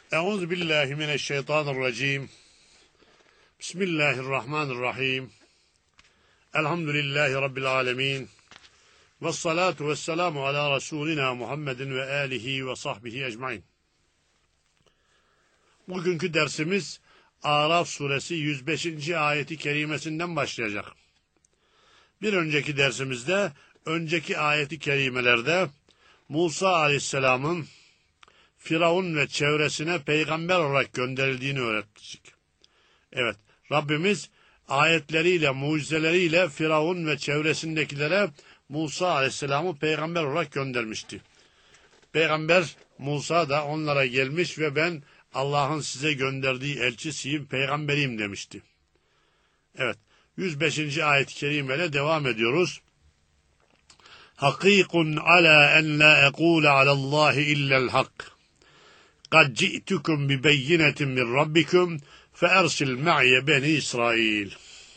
Euzu billahi mineşşeytanirracim. Bismillahirrahmanirrahim. Elhamdülillahi rabbil alamin. Ves salatu vesselamu ala Resulina Muhammedin ve alihi ve sahbihi ecmaîn. Bugünkü dersimiz Araf suresi 105. ayeti kerimesinden başlayacak. Bir önceki dersimizde önceki ayeti kerimelerde Musa aleyhisselamın Firavun ve çevresine peygamber olarak gönderildiğini öğretmiştik. Evet, Rabbimiz ayetleriyle, mucizeleriyle Firavun ve çevresindekilere Musa aleyhisselamı peygamber olarak göndermişti. Peygamber Musa da onlara gelmiş ve ben Allah'ın size gönderdiği elçisiyim, peygamberiyim demişti. Evet, 105. ayet-i kerimeyle devam ediyoruz. Hakikun ala en la ekule alallahi illel hak. قَدْ جِئْتُكُمْ بِبَيِّنَةٍ مِّنْ رَبِّكُمْ فَاَرْسِلْ مَعِيَ بَنِي İsrail.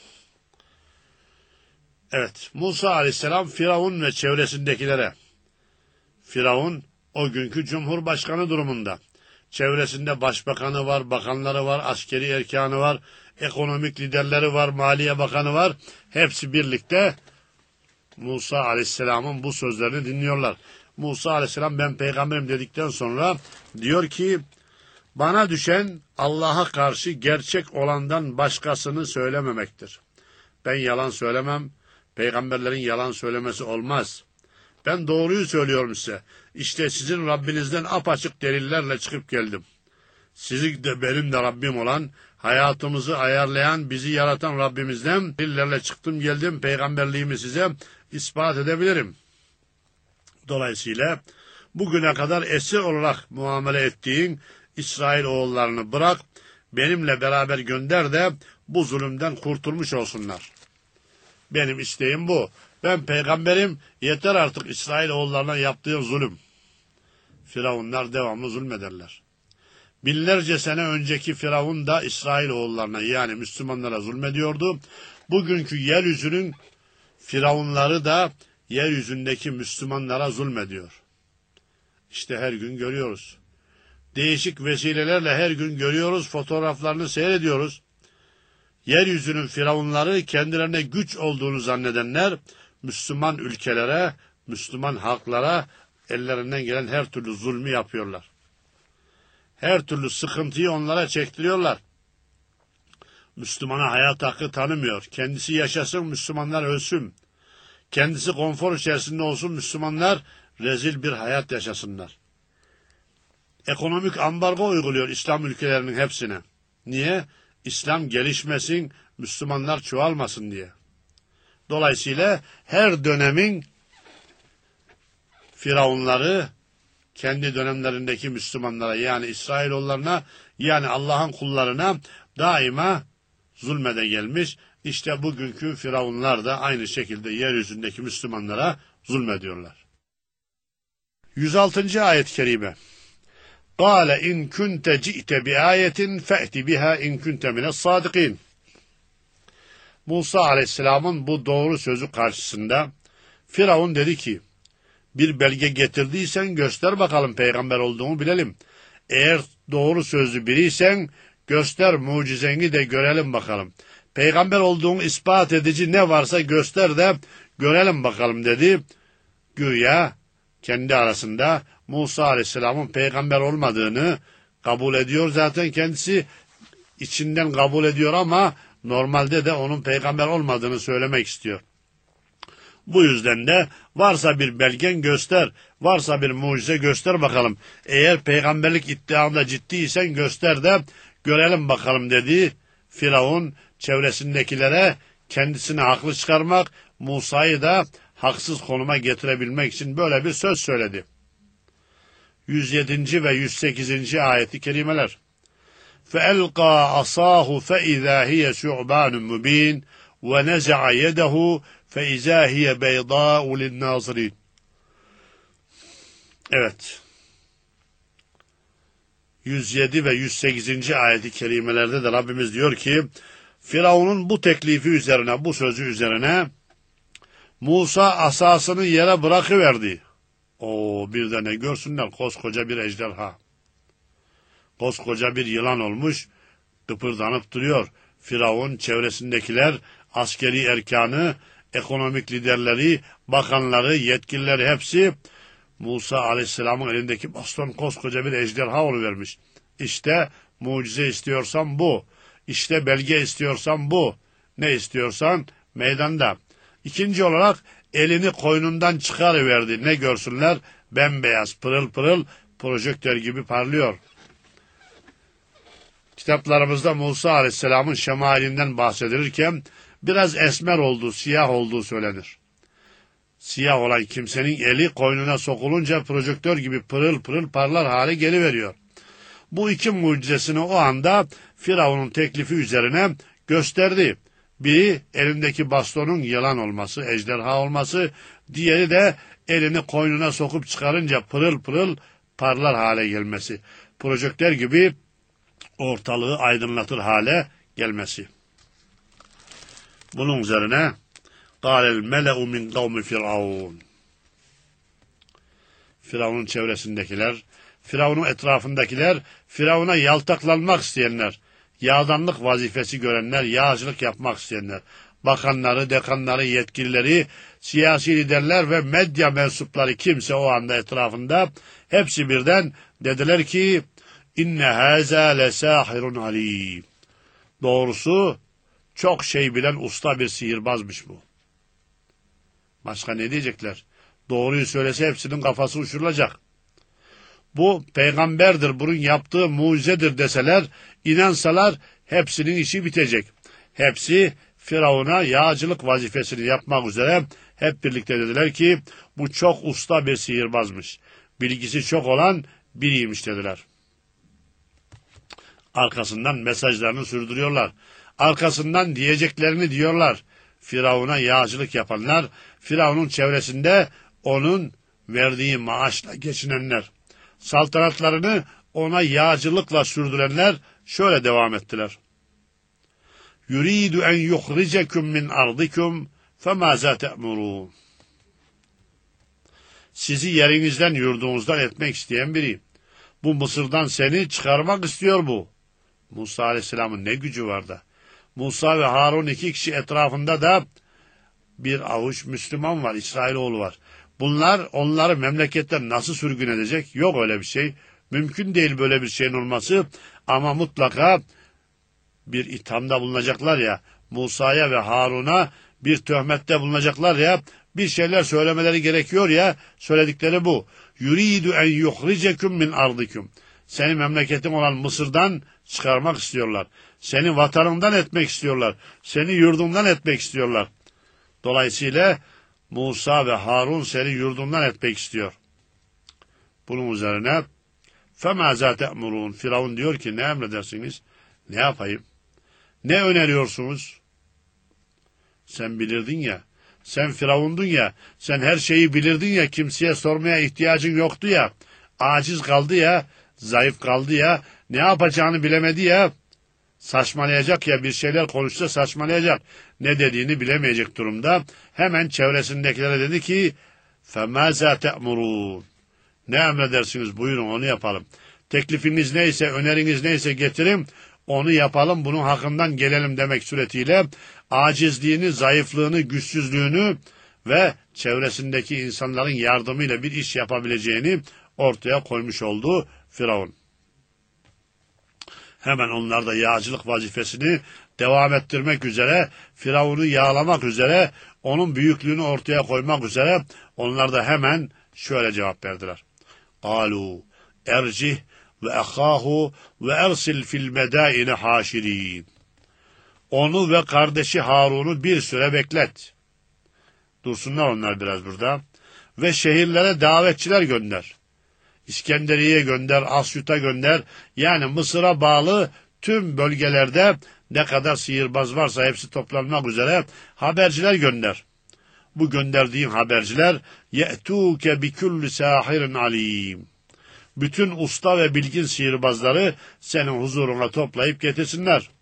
Evet, Musa aleyhisselam Firavun ve çevresindekilere, Firavun o günkü cumhurbaşkanı durumunda, çevresinde başbakanı var, bakanları var, askeri erkanı var, ekonomik liderleri var, maliye bakanı var, hepsi birlikte Musa aleyhisselamın bu sözlerini dinliyorlar. Musa aleyhisselam ben peygamberim dedikten sonra diyor ki bana düşen Allah'a karşı gerçek olandan başkasını söylememektir. Ben yalan söylemem, peygamberlerin yalan söylemesi olmaz. Ben doğruyu söylüyorum size. İşte sizin Rabbinizden apaçık delillerle çıkıp geldim. Sizin de benim de Rabbim olan, hayatımızı ayarlayan, bizi yaratan Rabbimizden delillerle çıktım geldim, peygamberliğimi size ispat edebilirim. Dolayısıyla bugüne kadar esir olarak muamele ettiğin İsrail oğullarını bırak, benimle beraber gönder de bu zulümden kurtulmuş olsunlar. Benim isteğim bu. Ben peygamberim, yeter artık İsrail oğullarına yaptığın zulüm. Firavunlar devamlı zulmederler. Binlerce sene önceki Firavun da İsrail oğullarına yani Müslümanlara zulmediyordu. Bugünkü yeryüzünün Firavunları da yeryüzündeki Müslümanlara zulmediyor. İşte her gün görüyoruz. Değişik vesilelerle her gün görüyoruz, fotoğraflarını seyrediyoruz. Yeryüzünün firavunları kendilerine güç olduğunu zannedenler, Müslüman ülkelere, Müslüman halklara ellerinden gelen her türlü zulmü yapıyorlar. Her türlü sıkıntıyı onlara çektiriyorlar. Müslümana hayat hakkı tanımıyor. Kendisi yaşasın, Müslümanlar ölsün. Kendisi konfor içerisinde olsun, Müslümanlar rezil bir hayat yaşasınlar. Ekonomik ambargo uyguluyor İslam ülkelerinin hepsine. Niye? İslam gelişmesin, Müslümanlar çoğalmasın diye. Dolayısıyla her dönemin firavunları kendi dönemlerindeki Müslümanlara yani İsrailoğullarına yani Allah'ın kullarına daima zulmede gelmiş. İşte bugünkü firavunlar da aynı şekilde yeryüzündeki Müslümanlara zulmediyorlar. 106. ayet-i kerime. قَالَ اِنْ كُنْتَ جِئْتَ بِآيَةٍ فَأْتِ بِهَا اِنْ كُنْتَ مِنَ الصَّادِقِينَ. Musa aleyhisselamın bu doğru sözü karşısında Firavun dedi ki, bir belge getirdiysen göster bakalım peygamber olduğunu bilelim. Eğer doğru sözlü biriysen göster mucizeni de görelim bakalım. Peygamber olduğunu ispat edici ne varsa göster de görelim bakalım dedi. Güya kendi arasında Musa aleyhisselamın peygamber olmadığını kabul ediyor. Zaten kendisi içinden kabul ediyor ama normalde de onun peygamber olmadığını söylemek istiyor. Bu yüzden de varsa bir belgen göster, varsa bir mucize göster bakalım. Eğer peygamberlik iddianda ciddiysen göster de görelim bakalım dedi. Firavun çevresindekilere kendisini haklı çıkarmak, Musa'yı da haksız konuma getirebilmek için böyle bir söz söyledi. 107. ve 108. ayeti kerimeler. فَاَلْقَى عَصَاهُ فَاِذَا هِيَ شُعْبَانٌ مُب۪ينٌ وَنَزَعَ يَدَهُ فَاِذَا هِيَ بَيْضَاءُ لِلنَّاظِرِينَ. Evet. 107 ve 108. ayeti kerimelerde de Rabbimiz diyor ki Firavun'un bu teklifi üzerine, bu sözü üzerine Musa asasını yere bırakıverdi. Bir de ne görsünler koskoca bir ejderha. koskoca bir yılan olmuş, kıpırdanıp duruyor. Firavun, çevresindekiler, askeri erkanı, ekonomik liderleri, bakanları, yetkilileri hepsi Musa Aleyhisselam'ın elindeki baston koskoca bir ejderha oluvermiş. İşte mucize istiyorsan bu. İşte belge istiyorsan bu. Ne istiyorsan meydanda. İkinci olarak elini koynundan çıkarıverdi. Ne görsünler? Bembeyaz, pırıl pırıl, projektör gibi parlıyor. Kitaplarımızda Musa Aleyhisselam'ın şemalinden bahsedilirken biraz esmer olduğu, siyah olduğu söylenir. Siyah olan kimsenin eli koynuna sokulunca projektör gibi pırıl pırıl parlar hale geliveriyor. Bu iki mucizesini o anda Firavun'un teklifi üzerine gösterdi. Biri elindeki bastonun yılan olması, ejderha olması, diğeri de elini koynuna sokup çıkarınca pırıl pırıl parlar hale gelmesi. Projektör gibi ortalığı aydınlatır hale gelmesi. Bunun üzerine قَالَ الْمَلَأُ مِنْ قَوْمِ فِرْعَوْنَ Firavun'un çevresindekiler, Firavun'un etrafındakiler, Firavun'a yaltaklanmak isteyenler, yağdanlık vazifesi görenler, yağcılık yapmak isteyenler, bakanları, dekanları, yetkilileri, siyasi liderler ve medya mensupları kimse o anda etrafında hepsi birden dediler ki inne haza lesahirun alim. Doğrusu çok şey bilen usta bir sihirbazmış bu. Başka ne diyecekler? Doğruyu söylese hepsinin kafası uçurulacak. Bu peygamberdir, bunun yaptığı mucizedir deseler, inansalar hepsinin işi bitecek. Hepsi Firavun'a yağcılık vazifesini yapmak üzere hep birlikte dediler ki bu çok usta bir sihirbazmış. Bilgisi çok olan biriymiş dediler. Arkasından mesajlarını sürdürüyorlar. Arkasından diyeceklerini diyorlar. Firavun'a yağcılık yapanlar, Firavun'un çevresinde onun verdiği maaşla geçinenler, saltanatlarını ona yağcılıkla sürdürenler şöyle devam ettiler. Yuridu en yuhricekum min ardikum femaza te'murun. Sizi yerinizden, yurdunuzdan etmek isteyen biri. Bu Mısır'dan seni çıkarmak istiyor bu. Musa Aleyhisselam'ın ne gücü var da. Musa ve Harun iki kişi etrafında da bir avuç Müslüman var, İsrailoğlu var. Bunlar onları memleketten nasıl sürgün edecek? Yok öyle bir şey. Mümkün değil böyle bir şeyin olması ama mutlaka bir ithamda bulunacaklar ya, Musa'ya ve Harun'a bir töhmette bulunacaklar ya, bir şeyler söylemeleri gerekiyor ya, söyledikleri bu. Yuridu en yuhricekum min ardikum. Seni memleketin olan Mısır'dan çıkarmak istiyorlar. Seni vatanından etmek istiyorlar. Seni yurdundan etmek istiyorlar. Dolayısıyla Musa ve Harun seni yurdundan etmek istiyor. Bunun üzerine فَمَا تَأْمُرُونَ Firavun diyor ki ne emredersiniz? Ne yapayım? Ne öneriyorsunuz? Sen bilirdin ya. Sen Firavundun ya. Sen her şeyi bilirdin ya. Kimseye sormaya ihtiyacın yoktu ya. Aciz kaldı ya. Zayıf kaldı ya. Ne yapacağını bilemedi ya. Saçmalayacak ya, bir şeyler konuşsa saçmalayacak. Ne dediğini bilemeyecek durumda. Hemen çevresindekilere dedi ki فَمَازَا تَأْمُرُونَ Ne emredersiniz, buyurun onu yapalım. Teklifiniz neyse, öneriniz neyse getirin, onu yapalım, bunun hakkından gelelim demek suretiyle acizliğini, zayıflığını, güçsüzlüğünü ve çevresindeki insanların yardımıyla bir iş yapabileceğini ortaya koymuş oldu Firavun. Hemen onlar da yağcılık vazifesini devam ettirmek üzere, Firavun'u yağlamak üzere, onun büyüklüğünü ortaya koymak üzere onlar da hemen şöyle cevap verdiler. قَالُوا اَرْجِهْ وَاَخَاهُ وَاَرْسِلْ فِي الْمَدَائِنِ حَاشِرِينَ Onu ve kardeşi Harun'u bir süre beklet. Dursunlar onlar biraz burada. Ve şehirlere davetçiler gönder. İskenderiye'ye gönder, Asyut'a gönder. Yani Mısır'a bağlı tüm bölgelerde ne kadar sihirbaz varsa hepsi toplanmak üzere haberciler gönder. Bu gönderdiğin haberciler ye'tûke bikulli sahirin alim. Bütün usta ve bilgin sihirbazları senin huzuruna toplayıp getirsinler.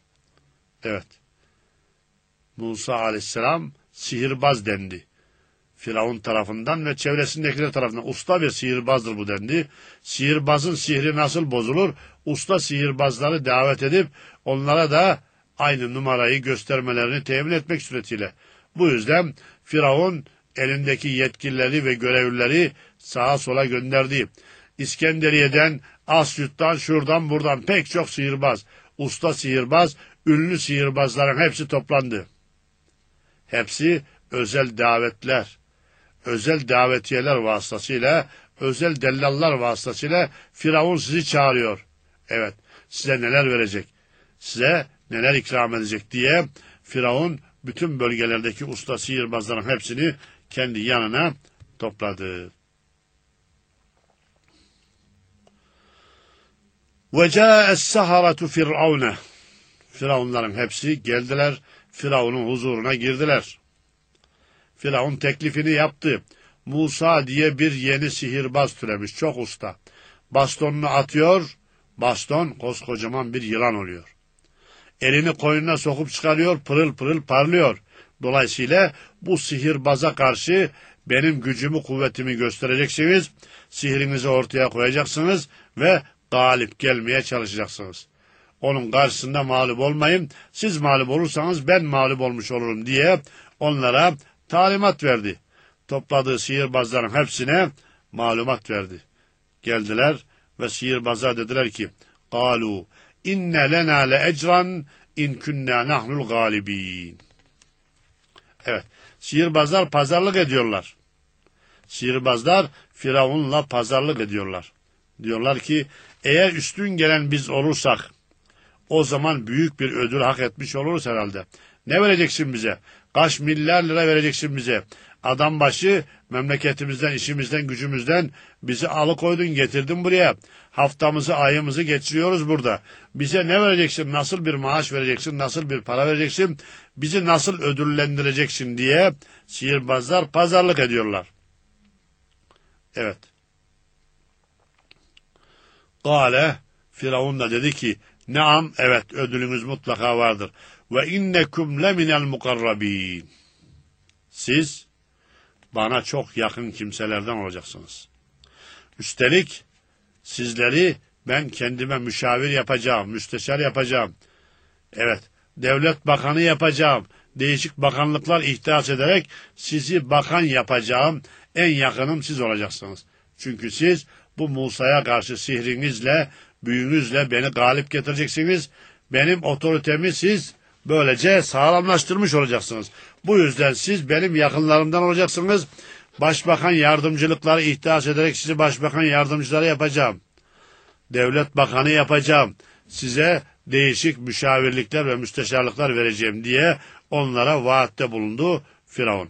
Evet. Musa aleyhisselam sihirbaz dendi. Firavun tarafından ve çevresindekiler tarafından. Usta bir sihirbazdır bu dendi. Sihirbazın sihri nasıl bozulur? Usta sihirbazları davet edip onlara da aynı numarayı göstermelerini temin etmek suretiyle. Bu yüzden Firavun elindeki yetkilileri ve görevlileri sağa sola gönderdi. İskenderiye'den, Asyut'tan, şuradan buradan pek çok sihirbaz, usta sihirbaz, ünlü sihirbazların hepsi toplandı. Hepsi özel davetler, özel davetiyeler vasıtasıyla, özel dellallar vasıtasıyla Firavun sizi çağırıyor. Evet, size neler verecek, size neler ikram edecek diye Firavun bütün bölgelerdeki usta sihirbazların hepsini kendi yanına topladı. وَجَاءَ السَّحَرَةُ فِرْعَوْنَ Firavunların hepsi geldiler, Firavun'un huzuruna girdiler. Firavun teklifini yaptı. Musa diye bir yeni sihirbaz türemiş, çok usta. Bastonunu atıyor, baston koskocaman bir yılan oluyor. Elini koynuna sokup çıkarıyor, pırıl pırıl parlıyor. Dolayısıyla bu sihirbaza karşı benim gücümü, kuvvetimi göstereceksiniz, sihrinizi ortaya koyacaksınız ve galip gelmeye çalışacaksınız. Onun karşısında mağlup olmayın, siz mağlup olursanız ben mağlup olmuş olurum diye onlara talimat verdi. Topladığı sihirbazların hepsine malumat verdi. Geldiler ve sihirbazlar dediler ki, قَالُوا اِنَّ لَنَا لَاَجْرًا اِنْ كُنَّا نَحْنُ الْغَالِب۪ينَ Evet, sihirbazlar pazarlık ediyorlar. Sihirbazlar Firavun'la pazarlık ediyorlar. Diyorlar ki, eğer üstün gelen biz olursak, o zaman büyük bir ödül hak etmiş oluruz herhalde. Ne vereceksin bize? Kaç milyar lira vereceksin bize? Adam başı memleketimizden, işimizden, gücümüzden bizi alıkoydun, getirdin buraya. Haftamızı, ayımızı geçiriyoruz burada. Bize ne vereceksin? Nasıl bir maaş vereceksin? Nasıl bir para vereceksin? Bizi nasıl ödüllendireceksin diye sihirbazlar pazarlık ediyorlar. Evet. Kale, Firavun da dedi ki, Naam, evet, ödülünüz mutlaka vardır. Ve innekum leminel mukarrabin. Siz bana çok yakın kimselerden olacaksınız. Üstelik sizleri ben kendime müşavir yapacağım, müsteşar yapacağım. Evet, devlet bakanı yapacağım. Değişik bakanlıklar ihdas ederek sizi bakan yapacağım. En yakınım siz olacaksınız. Çünkü siz bu Musa'ya karşı sihrinizle, büyünüzle beni galip getireceksiniz. Benim otoritemi siz böylece sağlamlaştırmış olacaksınız. Bu yüzden siz benim yakınlarımdan olacaksınız. Başbakan yardımcılıkları ihdas ederek sizi başbakan yardımcıları yapacağım. Devlet bakanı yapacağım. Size değişik müşavirlikler ve müsteşarlıklar vereceğim diye onlara vaatte bulundu Firavun.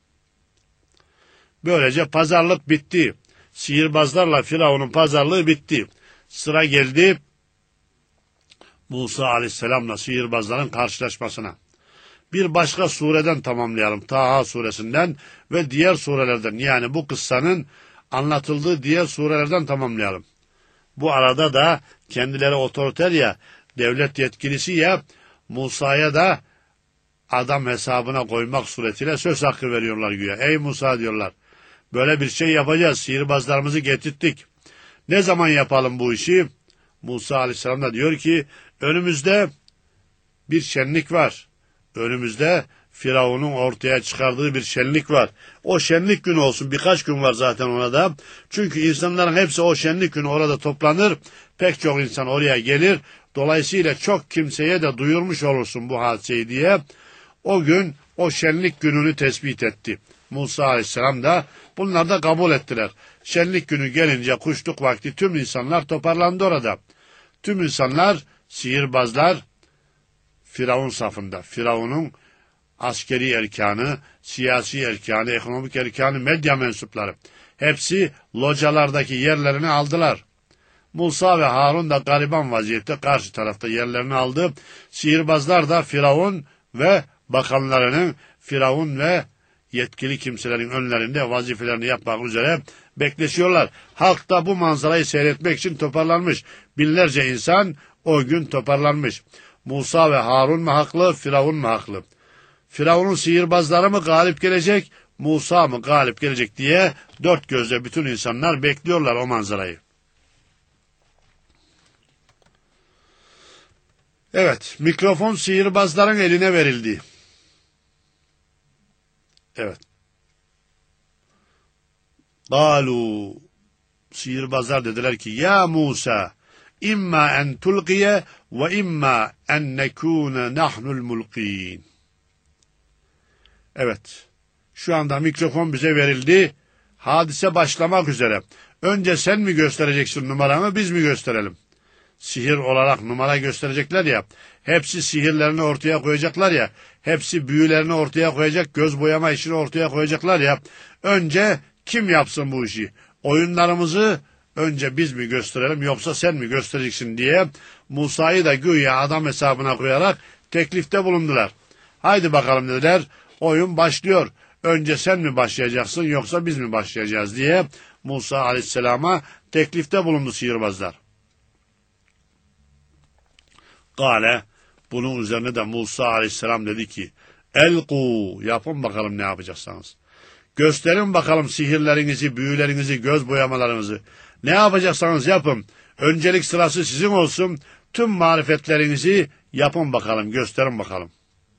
Böylece pazarlık bitti. Sihirbazlarla Firavun'un pazarlığı bitti. Sıra geldi Musa aleyhisselamla sihirbazların karşılaşmasına. Bir başka sureden tamamlayalım. Taha suresinden ve diğer surelerden, yani bu kıssanın anlatıldığı diğer surelerden tamamlayalım. Bu arada da kendileri otoriter ya, devlet yetkilisi ya, Musa'ya da adam hesabına koymak suretiyle söz hakkı veriyorlar güya. Ey Musa diyorlar, böyle bir şey yapacağız, sihirbazlarımızı getirttik. Ne zaman yapalım bu işi? Musa aleyhisselam da diyor ki, önümüzde bir şenlik var. Önümüzde Firavun'un ortaya çıkardığı bir şenlik var. O şenlik günü olsun, birkaç gün var zaten ona da. Çünkü insanların hepsi o şenlik günü orada toplanır. Pek çok insan oraya gelir. Dolayısıyla çok kimseye de duyurmuş olursun bu hadiseyi diye. O gün o şenlik gününü tespit etti. Musa aleyhisselam da bunlar da kabul ettiler. Şenlik günü gelince kuşluk vakti tüm insanlar toparlandı orada. Tüm insanlar, sihirbazlar Firavun safında. Firavun'un askeri erkanı, siyasi erkanı, ekonomik erkanı, medya mensupları. Hepsi localardaki yerlerini aldılar. Musa ve Harun da gariban vaziyette karşı tarafta yerlerini aldı. Sihirbazlar da Firavun ve bakanlarının, Firavun ve yetkili kimselerin önlerinde vazifelerini yapmak üzere bekleşiyorlar. Halk da bu manzarayı seyretmek için toparlanmış. Binlerce insan o gün toparlanmış. Musa ve Harun mu haklı, Firavun mu haklı? Firavun'un sihirbazları mı galip gelecek, Musa mı galip gelecek diye dört gözle bütün insanlar bekliyorlar o manzarayı. Evet, mikrofon sihirbazların eline verildi. Evet. Galu, sihirbazlar dediler ki ya Musa imma en tulqiye ve imma en nekune nahnul mulqin. Evet. Şu anda mikrofon bize verildi. Hadise başlamak üzere. Önce sen mi göstereceksin numaranı, biz mi gösterelim? Sihir olarak numara gösterecekler ya. Hepsi sihirlerini ortaya koyacaklar ya. Hepsi büyülerini ortaya koyacak, göz boyama işini ortaya koyacaklar ya. Önce kim yapsın bu işi? Oyunlarımızı önce biz mi gösterelim yoksa sen mi göstereceksin diye Musa'yı da güya adam hesabına koyarak teklifte bulundular. Haydi bakalım dediler. Oyun başlıyor. Önce sen mi başlayacaksın yoksa biz mi başlayacağız diye Musa aleyhisselama teklifte bulundu sihirbazlar. Gale, bunun üzerine de Musa aleyhisselam dedi ki elku, yapın bakalım ne yapacaksınız. Gösterin bakalım sihirlerinizi, büyülerinizi, göz boyamalarınızı. Ne yapacaksanız yapın. Öncelik sırası sizin olsun. Tüm marifetlerinizi yapın bakalım, gösterin bakalım.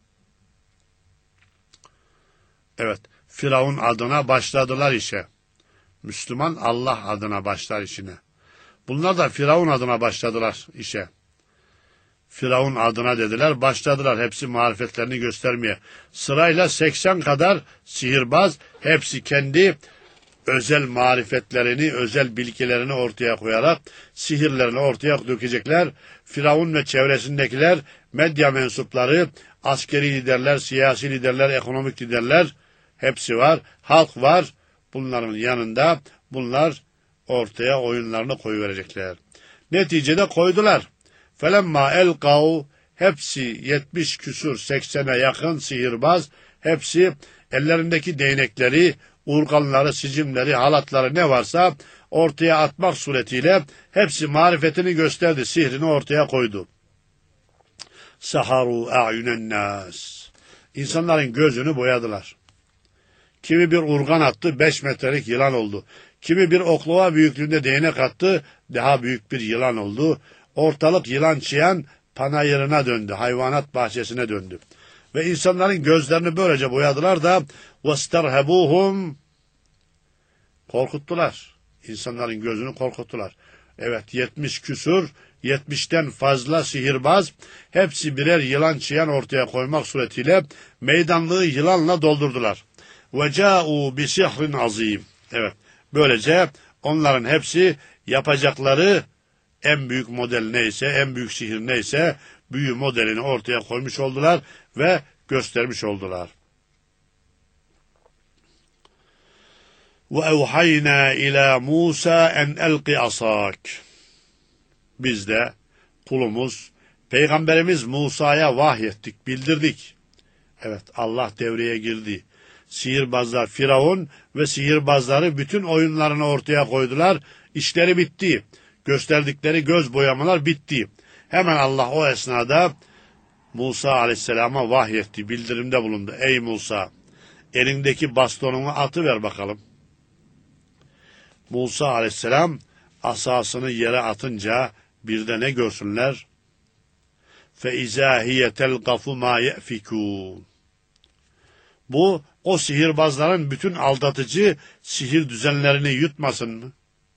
Evet, Firavun adına başladılar işe. Müslüman Allah adına başlar işine. Bunlar da Firavun adına başladılar işe. Firavun adına dediler, başladılar hepsi marifetlerini göstermeye. Sırayla 80 kadar sihirbaz, hepsi kendi özel marifetlerini, özel bilgilerini ortaya koyarak sihirlerini ortaya dökecekler. Firavun ve çevresindekiler, medya mensupları, askeri liderler, siyasi liderler, ekonomik liderler hepsi var. Halk var. Bunların yanında bunlar ortaya oyunlarını koyuverecekler. Neticede koydular. Felemma elkav, hepsi 70 küsur 80'e yakın sihirbaz, hepsi ellerindeki değnekleri, urganları, sicimleri, halatları ne varsa ortaya atmak suretiyle hepsi marifetini gösterdi, sihrini ortaya koydu. Saharu a'yunen nas. İnsanların gözünü boyadılar. Kimi bir urgan attı, 5 metrelik yılan oldu. Kimi bir oklava büyüklüğünde değnek attı, daha büyük bir yılan oldu. Ortalık yılan çıyan panayırına döndü, hayvanat bahçesine döndü. Ve insanların gözlerini böylece boyadılar da وَاسْتَرْهَبُوهُمْ, korkuttular. İnsanların gözünü korkuttular. Evet, 70 küsur, 70'ten fazla sihirbaz, hepsi birer yılan çıyan ortaya koymak suretiyle meydanlığı yılanla doldurdular. وَجَاءُوا بِسِحْرٍ azim. Evet, böylece onların hepsi yapacakları en büyük model neyse, en büyük sihir neyse, büyü modelini ortaya koymuş oldular ve göstermiş oldular. وَاَوْحَيْنَا اِلَى مُوسَى اَنْ اَلْقِ عَصَاكَ. Biz de kulumuz, Peygamberimiz Musa'ya vahyettik, bildirdik. Evet, Allah devreye girdi. Sihirbazlar Firavun ve sihirbazları bütün oyunlarını ortaya koydular. İşleri bitti. Gösterdikleri göz boyamalar bitti. Hemen Allah o esnada Musa aleyhisselama vahyetti, bildirimde bulundu. Ey Musa, elindeki bastonunu atıver bakalım. Musa aleyhisselam asasını yere atınca bir de ne görsünler? فَاِذَا هِيَ تَلْقَفُ مَا يَأْفِكُونَ. Bu, o sihirbazların bütün aldatıcı sihir düzenlerini yutmasın mı?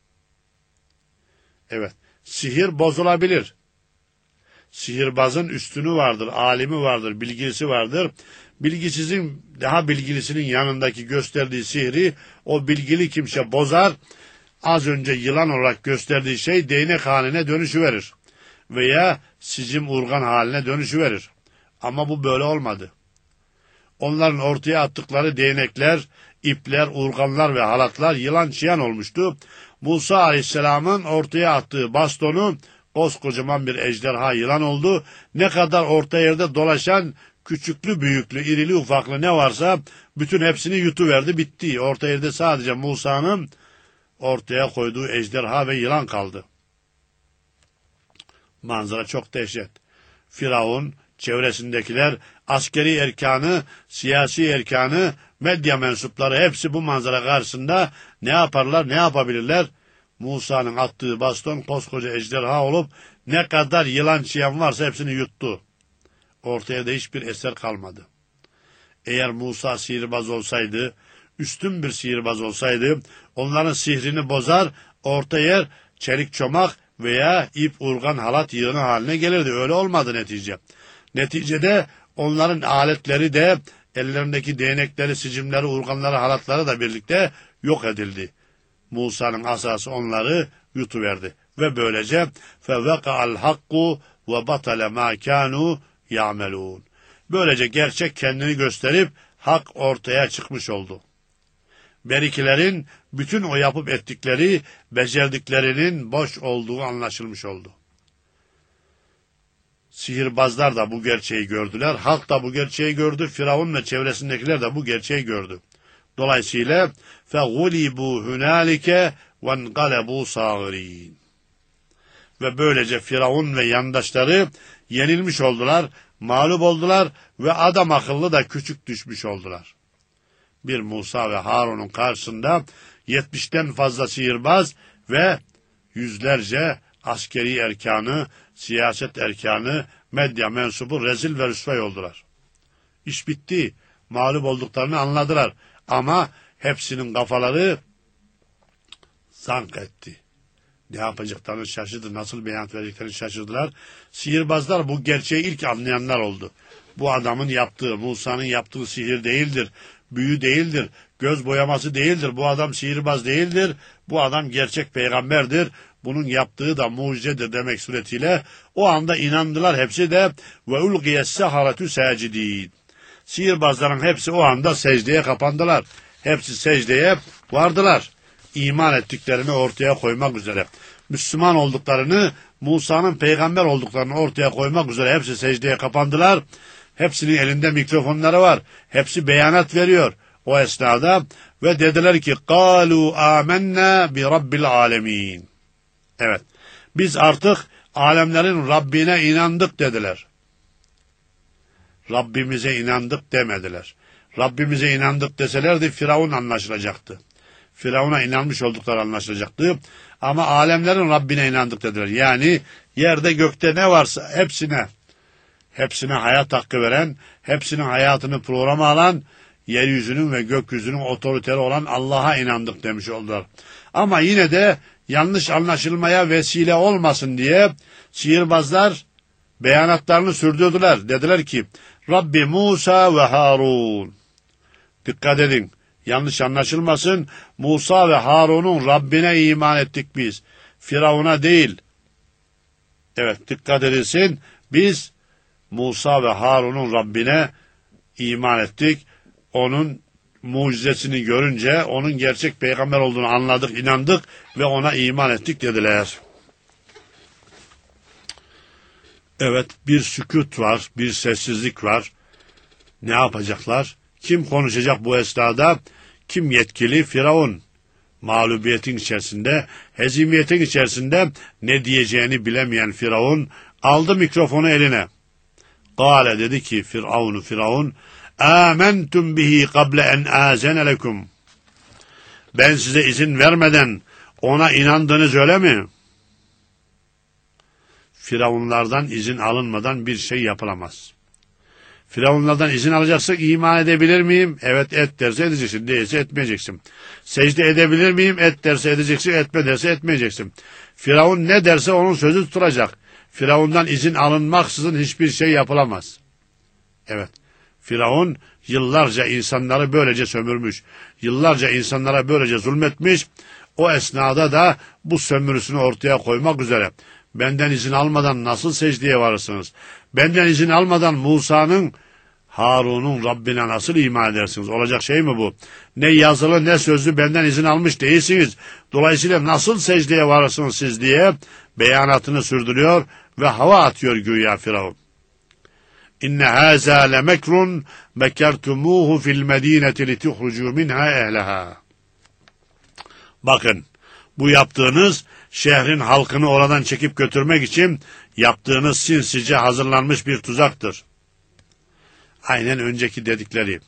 Evet, sihir bozulabilir. Sihirbazın üstünü vardır, alimi vardır, bilgisi vardır. Bilgisizin, daha bilgilisinin yanındaki gösterdiği sihri o bilgili kimse bozar. Az önce yılan olarak gösterdiği şey değnek haline dönüşüverir. Veya sicim urgan haline dönüşüverir. Ama bu böyle olmadı. Onların ortaya attıkları değnekler, ipler, urganlar ve halatlar yılan çıyan olmuştu. Musa aleyhisselamın ortaya attığı bastonu koskocaman bir ejderha yılan oldu. Ne kadar orta yerde dolaşan küçüklü büyüklü, irili ufaklı ne varsa bütün hepsini yutuverdi, bitti. Orta yerde sadece Musa'nın ortaya koyduğu ejderha ve yılan kaldı. Manzara çok dehşet. Firavun, çevresindekiler, askeri erkanı, siyasi erkanı, medya mensupları hepsi bu manzara karşısında ne yaparlar, ne yapabilirler? Musa'nın attığı baston koskoca ejderha olup ne kadar yılan çiyan varsa hepsini yuttu. Ortaya da hiçbir eser kalmadı. Eğer Musa sihirbaz olsaydı, üstün bir sihirbaz olsaydı, onların sihrini bozar, orta yer çelik çomak veya ip urgan halat yığını haline gelirdi. Öyle olmadı netice. Neticede onların aletleri de, ellerindeki değnekleri, sicimleri, urganları, halatları da birlikte yok edildi. Musa'nın asası onları yutuverdi. Ve böylece فَوَقَعَ الْحَقُّ وَبَطَلَ مَا كَانُوا يَعْمَلُونَ. Böylece gerçek kendini gösterip hak ortaya çıkmış oldu. Berikilerin bütün o yapıp ettikleri, becerdiklerinin boş olduğu anlaşılmış oldu. Sihirbazlar da bu gerçeği gördüler, halk da bu gerçeği gördü, Firavun ve çevresindekiler de bu gerçeği gördü. Dolayısıyla فَغُلِبُوا هُنَالِكَ وَانْقَلَبُوا صَاغِرِينَ. Ve böylece Firavun ve yandaşları yenilmiş oldular, mağlup oldular ve adam akıllı da küçük düşmüş oldular. Bir Musa ve Harun'un karşısında 70'ten fazla sihirbaz ve yüzlerce askeri erkanı, siyaset erkanı, medya mensubu rezil ve rüsvay oldular. İş bitti, mağlup olduklarını anladılar ama hepsinin kafaları zank etti. Ne yapacaklarını şaşırdı, nasıl beyan vereceklerini şaşırdılar. Sihirbazlar bu gerçeği ilk anlayanlar oldu. Bu adamın yaptığı, Musa'nın yaptığı sihir değildir, büyü değildir, göz boyaması değildir, bu adam sihirbaz değildir, bu adam gerçek peygamberdir, bunun yaptığı da mucizedir demek suretiyle o anda inandılar hepsi de ve ulqiyes-saharatu sacidin. Sihirbazların hepsi o anda secdeye kapandılar. Hepsi secdeye vardılar. İman ettiklerini ortaya koymak üzere. Müslüman olduklarını, Musa'nın peygamber olduklarını ortaya koymak üzere hepsi secdeye kapandılar. Hepsinin elinde mikrofonları var. Hepsi beyanat veriyor o esnada ve dediler ki قَالُوا آمَنَّا بِرَبِّ الْعَالَمِينَ. Evet, biz artık alemlerin Rabbine inandık dediler. Rabbimize inandık demediler. Rabbimize inandık deselerdi Firavun anlaşılacaktı. Firavun'a inanmış oldukları anlaşılacaktı. Ama alemlerin Rabbine inandık dediler. Yani yerde gökte ne varsa hepsine hayat hakkı veren, hepsinin hayatını programa alan, yeryüzünün ve gökyüzünün otoriteri olan Allah'a inandık demiş oldular. Ama yine de yanlış anlaşılmaya vesile olmasın diye sihirbazlar beyanatlarını sürdürdüler. Dediler ki Rabbi Musa ve Harun. Dikkat edin. Yanlış anlaşılmasın. Musa ve Harun'un Rabbine iman ettik biz. Firavun'a değil. Evet, dikkat edilsin. Biz Musa ve Harun'un Rabbine iman ettik. Onun mucizesini görünce onun gerçek peygamber olduğunu anladık, inandık ve ona iman ettik dediler. Evet, bir sükût var, bir sessizlik var. Ne yapacaklar? Kim konuşacak bu esnada? Kim yetkili? Firavun. Mağlubiyetin içerisinde, hezimiyetin içerisinde ne diyeceğini bilemeyen Firavun aldı mikrofonu eline. Kâle dedi ki Firavun, âmentum bihi kable en âzene lekum. Ben size izin vermeden ona inandınız öyle mi? Firavunlardan izin alınmadan bir şey yapılamaz. Firavunlardan izin alacaksak iman edebilir miyim? Evet, et derse edeceksin, değilse etmeyeceksin. Secde edebilir miyim? Et derse edeceksin, etme derse etmeyeceksin. Firavun ne derse onun sözü tutulacak. Firavundan izin alınmaksızın hiçbir şey yapılamaz. Evet, Firavun yıllarca insanları böylece sömürmüş, yıllarca insanlara böylece zulmetmiş, o esnada da bu sömürüsünü ortaya koymak üzere. Benden izin almadan nasıl secdeye varırsınız? Benden izin almadan Musa'nın, Harun'un Rabbine nasıl iman edersiniz? Olacak şey mi bu? Ne yazılı ne sözlü benden izin almış değilsiniz. Dolayısıyla nasıl secdeye varırsınız siz diye beyanatını sürdürüyor ve hava atıyor güya Firavun. İnne hâzâ lemekrun mekertumûhu fil medîneti lituhrucû minhâ ehleha. Bakın, bu yaptığınız şehrin halkını oradan çekip götürmek için yaptığınız sinsice hazırlanmış bir tuzaktır. Aynen önceki dedikleri.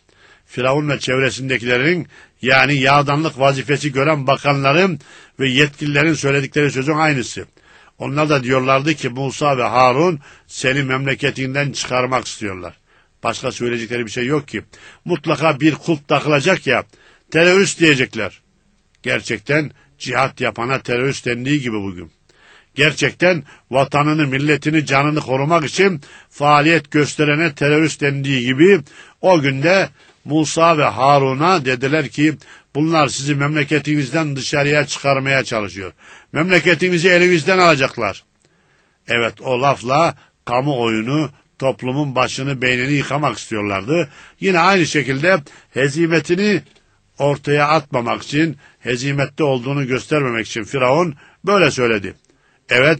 Firavun ve çevresindekilerin, yani yağdanlık vazifesi gören bakanların ve yetkililerin söyledikleri sözün aynısı. Onlar da diyorlardı ki Musa ve Harun seni memleketinden çıkarmak istiyorlar. Başka söyleyecekleri bir şey yok ki. Mutlaka bir kulp takılacak ya, terörist diyecekler. Gerçekten cihat yapana terörist dendiği gibi bugün. Gerçekten vatanını, milletini, canını korumak için faaliyet gösterene terörist dendiği gibi o günde Musa ve Harun'a dediler ki bunlar sizi memleketinizden dışarıya çıkarmaya çalışıyor. Memleketinizi elinizden alacaklar. Evet, o lafla kamuoyunu, toplumun başını, beynini yıkamak istiyorlardı. Yine aynı şekilde hezimetini ortaya atmamak için, hezimette olduğunu göstermemek için Firavun böyle söyledi. Evet,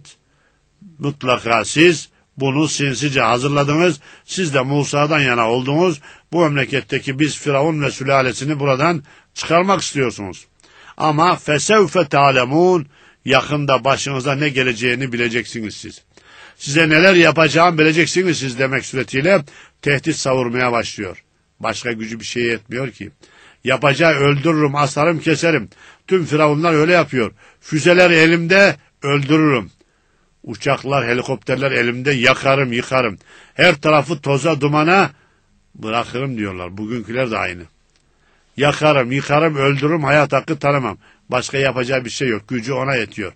mutlaka siz bunu sinsice hazırladınız. Siz de Musa'dan yana oldunuz. Bu memleketteki biz Firavun ve sülalesini buradan çıkarmak istiyorsunuz. Ama fesevfe ta'lemun, yakında başınıza ne geleceğini bileceksiniz siz. Size neler yapacağım bileceksiniz siz demek suretiyle tehdit savurmaya başlıyor. Başka gücü bir şey yetmiyor ki. Yapacağı öldürürüm, asarım, keserim. Tüm firavunlar öyle yapıyor. Füzeler elimde, öldürürüm. Uçaklar, helikopterler elimde, yakarım, yıkarım. Her tarafı toza, dumana bırakırım diyorlar. Bugünküler de aynı. Yakarım, yıkarım, öldürürüm, hayat hakkı tanımam. Başka yapacağı bir şey yok. Gücü ona yetiyor.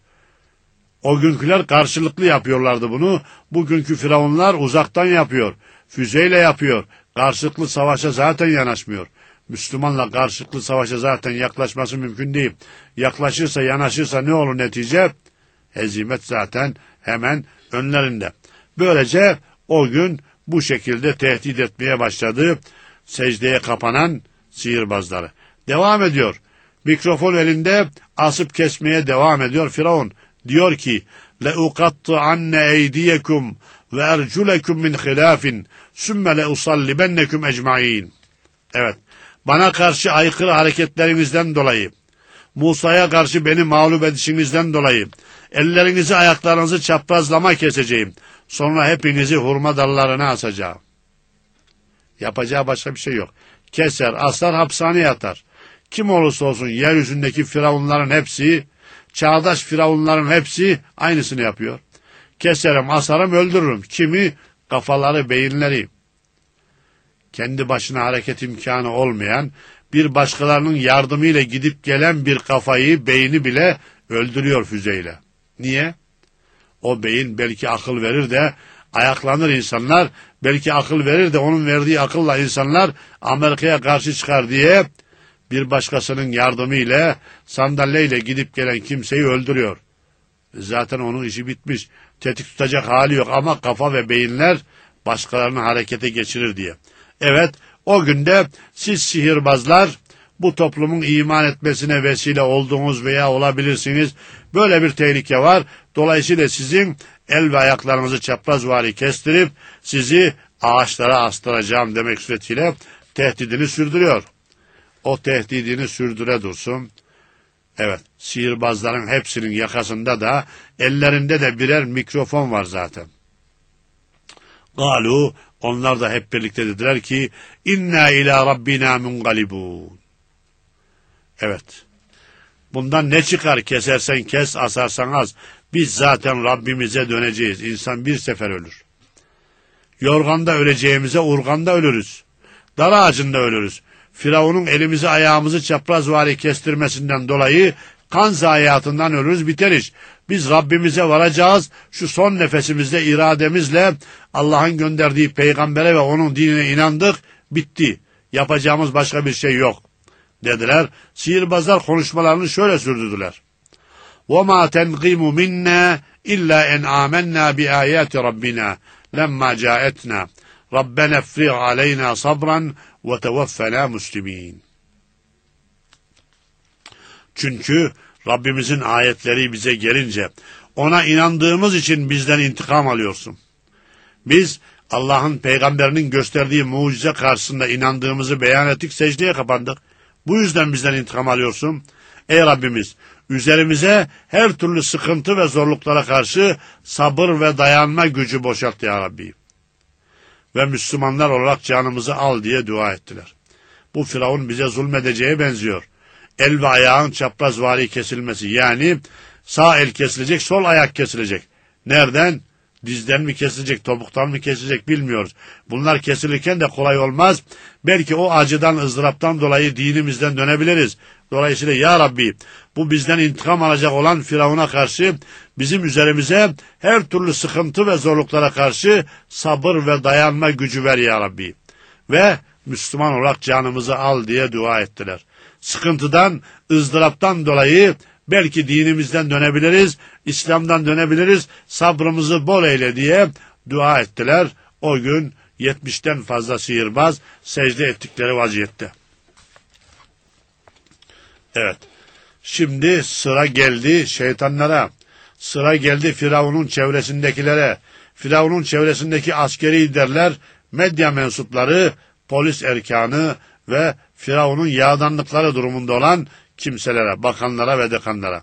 O günküler karşılıklı yapıyorlardı bunu. Bugünkü firavunlar uzaktan yapıyor. Füzeyle yapıyor. Karşılıklı savaşa zaten yanaşmıyor. Müslümanla karşılıklı savaşa zaten yaklaşması mümkün değil. Yaklaşırsa, yanaşırsa ne olur netice? Hezimet zaten hemen önlerinde. Böylece o gün bu şekilde tehdit etmeye başladı secdeye kapanan sihirbazları. Devam ediyor. Mikrofon elinde asıp kesmeye devam ediyor Firavun. Diyor ki لَاُقَطِّعَنَّ اَيْدِيَكُمْ وَاَرْجُلَكُمْ مِنْ خِلَافٍ ثُمَّ لَاُصَلِّبَنَّكُمْ اَجْمَعِينَ. Evet, bana karşı aykırı hareketlerinizden dolayı, Musa'ya karşı beni mağlup edişinizden dolayı, ellerinizi ayaklarınızı çaprazlama keseceğim. Sonra hepinizi hurma dallarına asacağım. Yapacağı başka bir şey yok. Keser, asar, hapishaneye atar. Kim olursa olsun yeryüzündeki firavunların hepsi, çağdaş firavunların hepsi aynısını yapıyor. Keserim, asarım, öldürürüm. Kimi? Kafaları, beyinleri. Kendi başına hareket imkanı olmayan, bir başkalarının yardımıyla gidip gelen bir kafayı, beyni bile öldürüyor füzeyle. Niye? O beyin belki akıl verir de ayaklanır insanlar, belki akıl verir de onun verdiği akılla insanlar Amerika'ya karşı çıkar diye bir başkasının yardımıyla, sandalyeyle gidip gelen kimseyi öldürüyor. Zaten onun işi bitmiş. Tetik tutacak hali yok ama kafa ve beyinler başkalarını harekete geçirir diye. Evet, o günde siz sihirbazlar bu toplumun iman etmesine vesile olduğunuz veya olabilirsiniz. Böyle bir tehlike var. Dolayısıyla sizin el ve ayaklarınızı çaprazvari kestirip sizi ağaçlara astıracağım demek suretiyle tehdidini sürdürüyor. O tehdidini sürdüre dursun. Evet, sihirbazların hepsinin yakasında da ellerinde de birer mikrofon var zaten. Galu, onlar da hep birlikte dediler ki inna ila rabbina munqalibun. Evet. Bundan ne çıkar? Kesersen kes, asarsan az. Biz zaten Rabbimize döneceğiz. İnsan bir sefer ölür. Yorganda öleceğimize urganda ölürüz. Dar ağacında ölürüz. Firavun'un elimizi ayağımızı çaprazvari kestirmesinden dolayı kan zayiatından ölürüz, biteriz. Biz Rabbimize varacağız. Şu son nefesimizde, irademizle Allah'ın gönderdiği peygambere ve onun dinine inandık. Bitti. Yapacağımız başka bir şey yok dediler. Sihirbazlar konuşmalarını şöyle sürdürdüler. وَمَا تَنْقِمُ مِنَّا إِلَّا اَنْ آمَنَّا بِآيَاتِ رَبِّنَا لَمَّا جَاءَتْنَا رَبَّنَا افْرِغْ عَلَيْنَا صَبْرًا وَتَوَفَّنَا مُسْلِمِينَ. Çünkü Rabbimizin ayetleri bize gelince ona inandığımız için bizden intikam alıyorsun. Biz Allah'ın peygamberinin gösterdiği mucize karşısında inandığımızı beyan ettik, secdeye kapandık. Bu yüzden bizden intikam alıyorsun. Ey Rabbimiz, üzerimize her türlü sıkıntı ve zorluklara karşı sabır ve dayanma gücü boşalt ya Rabbi. Ve Müslümanlar olarak canımızı al diye dua ettiler. Bu Firavun bize zulmedeceğe benziyor. El ve ayağın çaprazvari kesilmesi, yani sağ el kesilecek, sol ayak kesilecek. Nereden? Dizden mi kesilecek, topuktan mı kesilecek bilmiyoruz. Bunlar kesilirken de kolay olmaz. Belki o acıdan, ızdıraptan dolayı dinimizden dönebiliriz. Dolayısıyla ya Rabbi, bu bizden intikam alacak olan Firavun'a karşı bizim üzerimize her türlü sıkıntı ve zorluklara karşı sabır ve dayanma gücü ver ya Rabbi. Ve Müslüman olarak canımızı al diye dua ettiler. Sıkıntıdan, ızdıraptan dolayı belki dinimizden dönebiliriz, İslam'dan dönebiliriz, sabrımızı bol eyle diye dua ettiler. O gün 70'ten fazla sihirbaz secde ettikleri vaziyette. Evet, şimdi sıra geldi şeytanlara, sıra geldi Firavun'un çevresindekilere, Firavun'un çevresindeki askeri liderler, medya mensupları, polis erkanı ve Firavun'un yağdanlıkları durumunda olan kimselere, bakanlara ve dekanlara.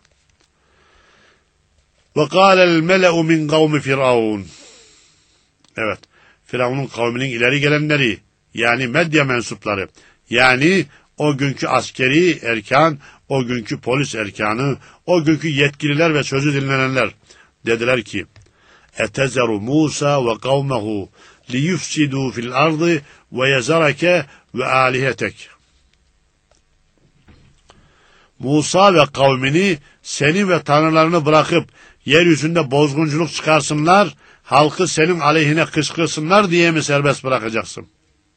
وَقَالَ الْمَلَأُ مِنْ قَوْمِ فِرَعُونَ. Evet, Firavun'un kavminin ileri gelenleri, yani medya mensupları, yani o günkü askeri erkan, o günkü polis erkanı, o günkü yetkililer ve sözü dinlenenler dediler ki: اَتَزَرُ مُوسَى وَقَوْمَهُ لِيُفْسِدُوا فِي الْأَرْضِ وَيَزَرَكَ وَآلِهَتَكَ. Musa ve kavmini, seni ve tanrılarını bırakıp yeryüzünde bozgunculuk çıkarsınlar, halkı senin aleyhine kışkırsınlar diye mi serbest bırakacaksın?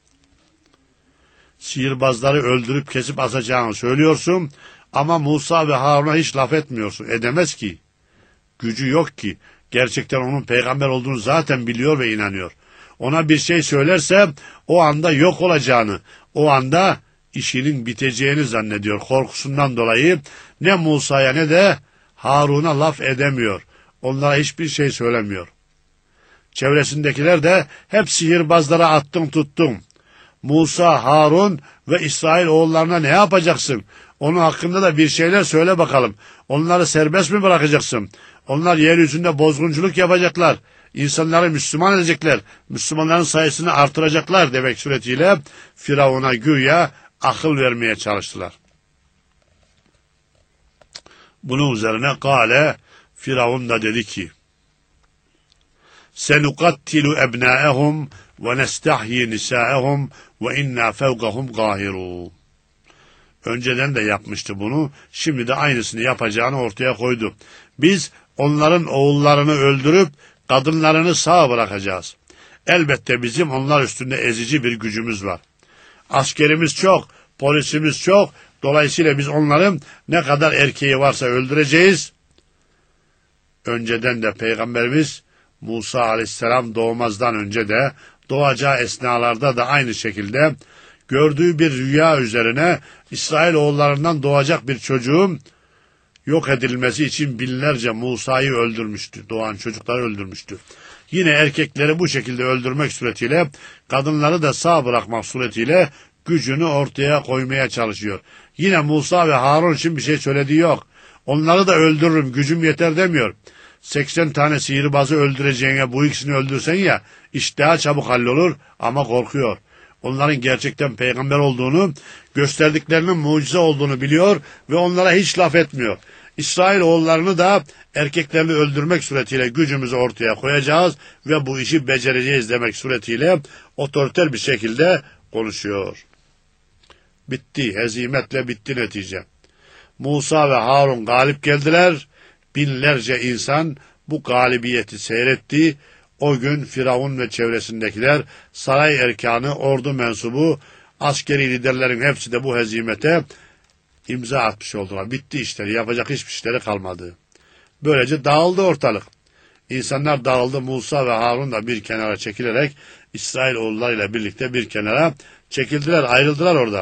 Sihirbazları öldürüp kesip asacağını söylüyorsun ama Musa ve Harun'a hiç laf etmiyorsun. Edemez ki. Gücü yok ki. Gerçekten onun peygamber olduğunu zaten biliyor ve inanıyor. Ona bir şey söylerse o anda yok olacağını, o anda işinin biteceğini zannediyor. Korkusundan dolayı ne Musa'ya ne de Harun'a laf edemiyor. Onlara hiçbir şey söylemiyor. Çevresindekiler de hep sihirbazlara attın tuttun. Musa, Harun ve İsrail oğullarına ne yapacaksın? Onun hakkında da bir şeyler söyle bakalım. Onları serbest mi bırakacaksın? Onlar yeryüzünde bozgunculuk yapacaklar. İnsanları Müslüman edecekler. Müslümanların sayısını artıracaklar demek suretiyle Firavun'a güya akıl vermeye çalıştılar. Bunun üzerine kâle, Firavun da dedi ki: senukattilu ebnâehum ve nestahyi nisâehum ve inna fevkahum gâhirûn. Önceden de yapmıştı bunu, şimdi de aynısını yapacağını ortaya koydu. Biz onların oğullarını öldürüp kadınlarını sağ bırakacağız. Elbette bizim onlar üstünde ezici bir gücümüz var. Askerimiz çok, polisimiz çok, dolayısıyla biz onların ne kadar erkeği varsa öldüreceğiz. Önceden de Peygamberimiz Musa aleyhisselam doğmazdan önce de doğacağı esnalarda da aynı şekilde gördüğü bir rüya üzerine İsrail oğullarından doğacak bir çocuğun yok edilmesi için binlerce Musa'yı öldürmüştü. Doğan çocukları öldürmüştü. Yine erkekleri bu şekilde öldürmek suretiyle, kadınları da sağ bırakmak suretiyle gücünü ortaya koymaya çalışıyor. Yine Musa ve Harun için bir şey söylediği yok. Onları da öldürürüm, gücüm yeter demiyor. 80 tane sihirbazı öldüreceğine bu ikisini öldürsen ya, iş daha çabuk hallolur ama korkuyor. Onların gerçekten peygamber olduğunu, gösterdiklerinin mucize olduğunu biliyor ve onlara hiç laf etmiyor. İsrail oğullarını da erkeklerini öldürmek suretiyle gücümüzü ortaya koyacağız ve bu işi becereceğiz demek suretiyle otoriter bir şekilde konuşuyor. Bitti, hezimetle bitti netice. Musa ve Harun galip geldiler. Binlerce insan bu galibiyeti seyretti. O gün Firavun ve çevresindekiler, saray erkanı, ordu mensubu, askeri liderlerin hepsi de bu hezimete imza atmış oldular. Bitti işleri, yapacak hiçbir işleri kalmadı. Böylece dağıldı ortalık. İnsanlar dağıldı. Musa ve Harun da bir kenara çekilerek İsrail oğullarıyla birlikte bir kenara çekildiler, ayrıldılar orada.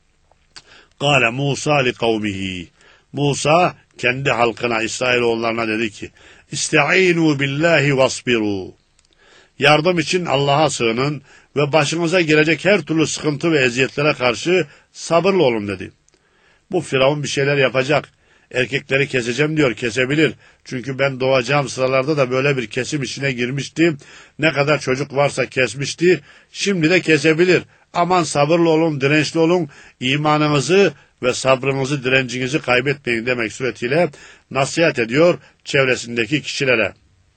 Kâle Musa li kavmihi. Musa kendi halkına, İsrail oğullarına dedi ki: İsta'inu billahi vasbiru. Yardım için Allah'a sığının ve başınıza gelecek her türlü sıkıntı ve eziyetlere karşı sabırlı olun dedi. Bu Firavun bir şeyler yapacak. Erkekleri keseceğim diyor, kesebilir. Çünkü ben doğacağım sıralarda da böyle bir kesim işine girmiştim. Ne kadar çocuk varsa kesmişti. Şimdi de kesebilir. Aman sabırlı olun, dirençli olun. İmanınızı ve sabrınızı, direncinizi kaybetmeyin demek suretiyle nasihat ediyor çevresindeki kişilere.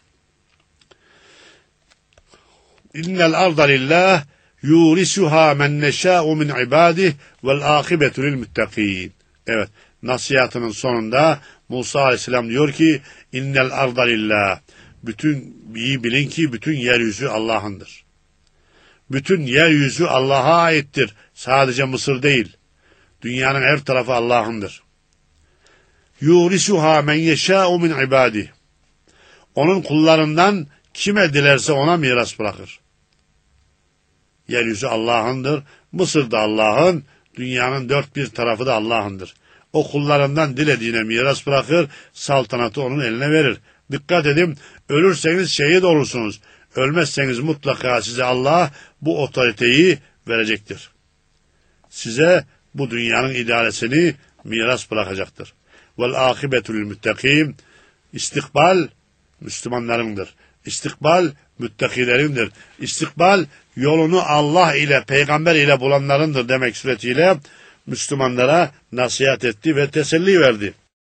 İnnel arda lillah yurisuha men neşâ'u min ibâdih vel âkibetu lil muttaqîn. Evet, nasihatının sonunda Musa Aleyhisselam diyor ki innel arda lillah. İyi bilin ki bütün yeryüzü Allah'ındır. Bütün yeryüzü Allah'a aittir. Sadece Mısır değil. Dünyanın her tarafı Allah'ındır. Yurisuha men yeşâ'u min ibâdih. Onun kullarından kime dilerse ona miras bırakır. Yeryüzü Allah'ındır. Mısır da Allah'ın. Dünyanın dört bir tarafı da Allah'ındır. O kullarından dilediğine miras bırakır. Saltanatı onun eline verir. Dikkat edin. Ölürseniz şehit olursunuz. Ölmezseniz mutlaka size Allah bu otoriteyi verecektir. Size bu dünyanın idaresini miras bırakacaktır. Vel âkibetul müttakîn. İstikbal Müslümanlarındır. İstikbal müttakilerindir. İstikbal yolunu Allah ile, peygamber ile bulanlarındır demek suretiyle Müslümanlara nasihat etti ve teselli verdi.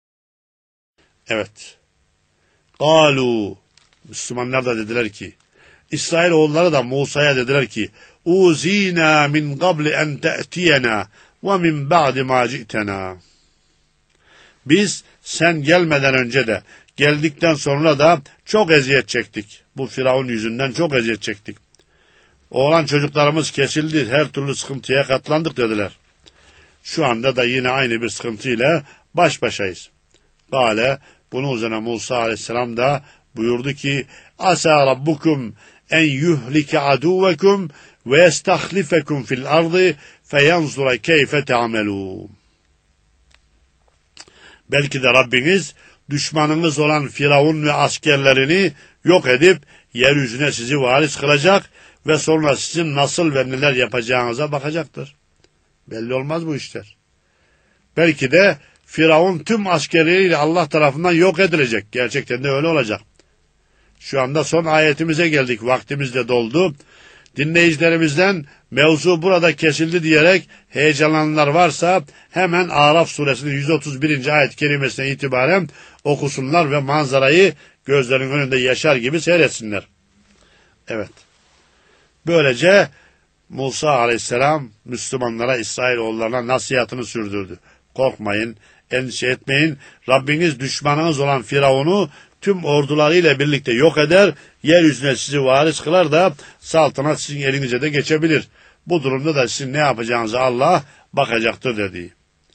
Evet. Kalu. Müslümanlar da dediler ki, İsrailoğulları da Musa'ya dediler ki, Uzina min qabli en te'tiyena ve min ba'di ma ci'tena. Biz sen gelmeden önce de geldikten sonra da çok eziyet çektik. Bu Firavun yüzünden çok eziyet çektik. Oğlan çocuklarımız kesildi, her türlü sıkıntıya katlandık dediler. Şu anda da yine aynı bir sıkıntıyla baş başayız. Kale, bunun üzerine Musa Aleyhisselam da buyurdu ki, Asa rabbukum en yuhlike aduvekum ve yestahlifekum fil ardı feyanzura keyfe te'amelûn. Belki de Rabbiniz düşmanınız olan Firavun ve askerlerini yok edip yeryüzüne sizi varis kılacak ve sonra sizin nasıl ve neler yapacağınıza bakacaktır. Belli olmaz bu işler. Belki de Firavun tüm askerleriyle Allah tarafından yok edilecek. Gerçekten de öyle olacak. Şu anda son ayetimize geldik. Vaktimiz de doldu. Dinleyicilerimizden mevzu burada kesildi diyerek heyecanlananlar varsa hemen Araf suresinin 131. ayet kelimesine itibaren okusunlar ve manzarayı gözlerinin önünde yaşar gibi seyretsinler. Evet. Böylece Musa Aleyhisselam Müslümanlara, İsrailoğullarına nasihatını sürdürdü. Korkmayın, endişe etmeyin. Rabbiniz düşmanınız olan Firavun'u tüm ordularıyla birlikte yok eder, yeryüzüne sizi varis kılar da saltanat sizin elinize de geçebilir. Bu durumda da sizin ne yapacağınızı Allah bakacaktır dedi.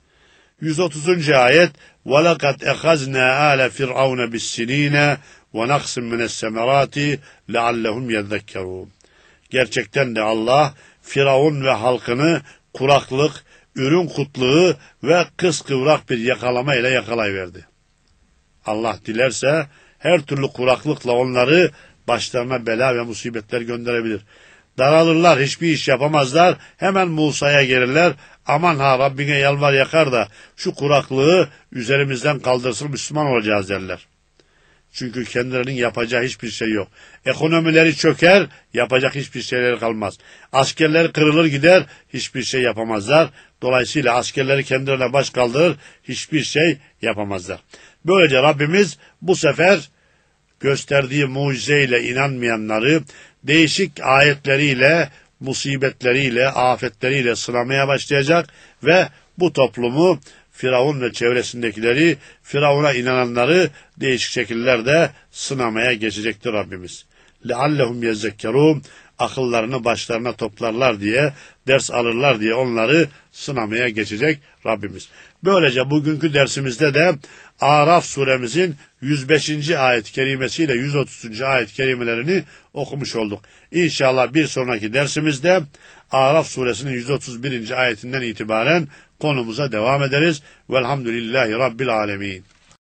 130. ayet وَلَقَدْ اَخَزْنَا آلَ فِرْعَوْنَ بِالسِّن۪ينَ وَنَقْسٍ مِنَ السَّمَرَاتِ لَعَلَّهُمْ يَذَّكَّرُونَ. Gerçekten de Allah Firavun ve halkını kuraklık, ürün kıtlığı ve kıskıvrak bir yakalama ile yakalayıverdi. Allah dilerse her türlü kuraklıkla onları başlarına bela ve musibetler gönderebilir. Daralırlar, hiçbir iş yapamazlar, hemen Musa'ya gelirler. Aman ha, Rabbine yalvar yakar da şu kuraklığı üzerimizden kaldırsın, Müslüman olacağız derler. Çünkü kendilerinin yapacağı hiçbir şey yok. Ekonomileri çöker, yapacak hiçbir şeyleri kalmaz. Askerler kırılır gider, hiçbir şey yapamazlar. Dolayısıyla askerleri kendilerine baş kaldırır, hiçbir şey yapamazlar. Böylece Rabbimiz bu sefer gösterdiği mucizeyle inanmayanları değişik ayetleriyle, musibetleriyle, afetleriyle sınamaya başlayacak ve bu toplumu, Firavun ve çevresindekileri, Firavun'a inananları değişik şekillerde sınamaya geçecektir Rabbimiz. لَعَلَّهُمْ يَزَّكَّرُونَ. Akıllarını başlarına toplarlar diye, ders alırlar diye onları sınamaya geçecek Rabbimiz. Böylece bugünkü dersimizde de Araf suremizin 105. ayet-i kerimesiyle 130. ayet-i kerimelerini okumuş olduk. İnşallah bir sonraki dersimizde Araf suresinin 131. ayetinden itibaren konumuza devam ederiz. Velhamdülillahi Rabbil alemin.